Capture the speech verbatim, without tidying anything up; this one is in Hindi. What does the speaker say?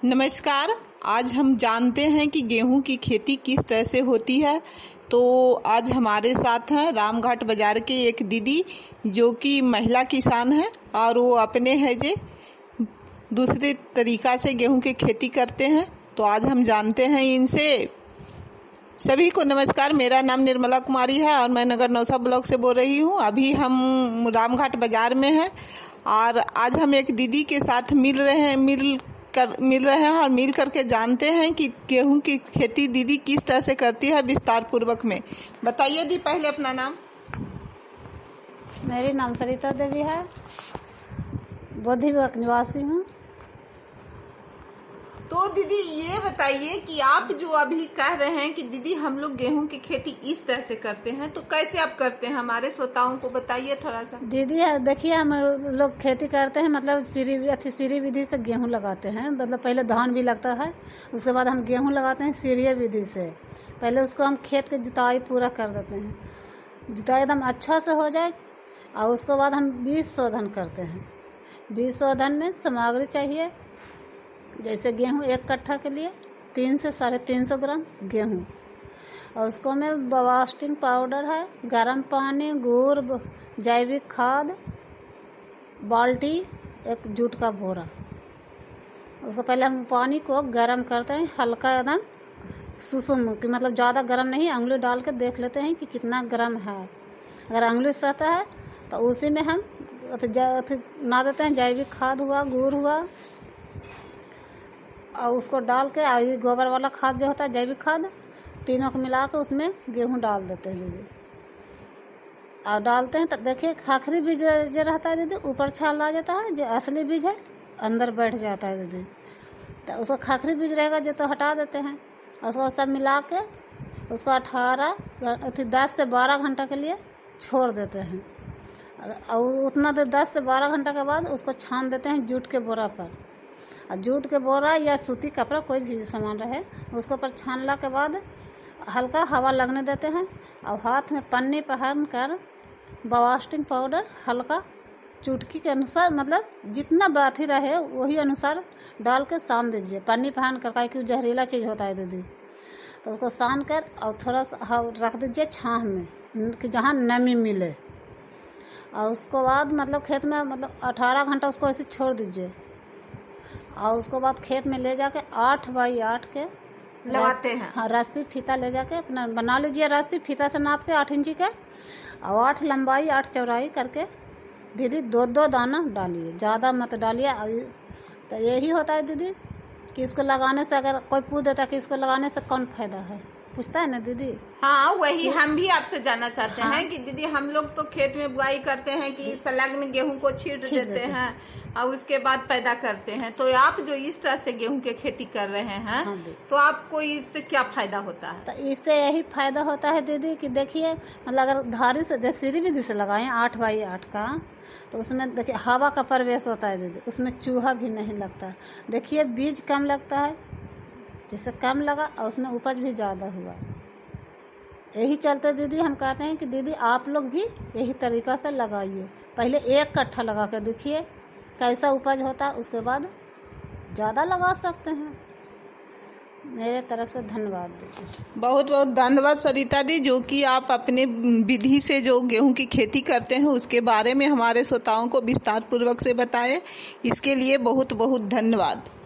नमस्कार। आज हम जानते हैं कि गेहूं की खेती किस तरह से होती है। तो आज हमारे साथ हैं रामघाट बाजार के एक दीदी जो कि महिला किसान है और वो अपने है जे दूसरे तरीका से गेहूं की खेती करते हैं। तो आज हम जानते हैं इनसे। सभी को नमस्कार। मेरा नाम निर्मला कुमारी है और मैं नगर नौसा ब्लॉक से बोल रही हूँ। अभी हम रामघाट बाजार में हैं और आज हम एक दीदी के साथ मिल रहे हैं मिल कर मिल रहे हैं और मिल करके जानते हैं कि गेहूं की खेती दीदी किस तरह से करती है विस्तार पूर्वक में। बताइए दी, पहले अपना नाम। मेरी नाम सरिता देवी है, बोधी ब्लॉक निवासी हूँ। तो दीदी ये बताइए कि आप जो अभी कह रहे हैं कि दीदी हम लोग गेहूं की खेती इस तरह से करते हैं, तो कैसे आप करते हैं हमारे श्रोताओं को बताइए थोड़ा सा। दीदी देखिए, हम लोग खेती करते हैं मतलब सीरी अथी सीरी विधि से गेहूं लगाते हैं। मतलब पहले धान भी लगता है, उसके बाद हम गेहूं लगाते हैं सीरिया विधि से। पहले उसको हम खेत की जुताई पूरा कर देते हैं, जुताई एकदम अच्छा से हो जाए और उसके बाद हम बीज शोधन करते हैं। बीज शोधन में सामग्री चाहिए, जैसे गेहूं एक कट्ठा के लिए तीन से साढ़े तीन सौ ग्राम गेहूं, और उसको में बास्टिंग पाउडर है, गर्म पानी, गुड़, जैविक खाद, बाल्टी, एक जूट का बोरा। उसको पहले हम पानी को गर्म करते हैं, हल्का एकदम सुसुम कि मतलब ज़्यादा गर्म नहीं, अंगुली डाल के देख लेते हैं कि कितना गर्म है। अगर अंगुली सहता है तो उसी में हम ना देते हैं जैविक खाद हुआ, गुड़ हुआ, और उसको डाल के और गोबर वाला खाद जो होता है जैविक खाद, तीनों को मिला के उसमें गेहूं डाल देते हैं दीदी। और डालते हैं तो देखिए खाखरी बीज जो रहता है दीदी ऊपर छाल आ जाता है, जो असली बीज है अंदर बैठ जाता है दीदी। तो उसको खाखरी बीज रहेगा जो तो हटा देते हैं, उसको सब मिला के उसको अठारह अथी दस से बारह घंटा के लिए छोड़ देते हैं। और उतना देर दस से बारह घंटा के बाद उसको छान देते हैं जूट के बोरा पर। और जूट के बोरा या सूती कपड़ा कोई भी सामान रहे उसको पर छानला के बाद हल्का हवा लगने देते हैं और हाथ में पन्नी पहन कर बास्टिंग पाउडर हल्का चुटकी के अनुसार, मतलब जितना बाथी रहे वही अनुसार डाल के सान दीजिए। पन्नी पहन कर, का क्यों जहरीला चीज़ होता है दीदी, तो उसको सान कर और थोड़ा सा रख दीजिए छाँव में कि जहाँ नमी मिले। और उसको बाद मतलब खेत में मतलब अठारह घंटा उसको ऐसे छोड़ दीजिए। और उसको बाद खेत में ले जाके आठ बाई आठ के लगाते हैं। हाँ, रस्सी फीता ले जाके अपना बना लीजिए, रस्सी फीता से नाप के आठ इंची के, और आठ लंबाई आठ चौड़ाई करके दीदी दो दो दाना डालिए, ज़्यादा मत डालिए। तो यही होता है दीदी कि इसको लगाने से, अगर कोई पूछ देता है कि इसको लगाने से कौन फायदा है, पूछता है ना दीदी। हाँ, वही हम भी आपसे जानना चाहते हाँ। हैं कि दीदी हम लोग तो खेत में बुआई करते हैं कि संलग्न गेहूं को छींट देते, देते हैं और उसके बाद पैदा करते हैं। तो आप जो इस तरह से गेहूं की खेती कर रहे हैं हाँ, तो आपको इससे क्या फायदा होता है? तो इससे यही फायदा होता है दीदी कि देखिए मतलब अगर धारी से जैसे सीरी विधि से लगाएं आठ बाई आठ का, तो उसमें देखिए हवा का प्रवेश होता है दीदी, उसमें चूहा भी नहीं लगता। देखिए बीज कम लगता है, जिससे कम लगा और उसमें उपज भी ज़्यादा हुआ। यही चलते दीदी हम कहते हैं कि दीदी आप लोग भी यही तरीका से लगाइए। पहले एक कट्ठा लगा कर देखिए कैसा उपज होता है, उसके बाद ज़्यादा लगा सकते हैं। मेरे तरफ से धन्यवाद दीदी। बहुत बहुत धन्यवाद सरिता दी, जो कि आप अपने विधि से जो गेहूं की खेती करते हैं उसके बारे में हमारे श्रोताओं को विस्तार पूर्वक से बताए। इसके लिए बहुत बहुत धन्यवाद।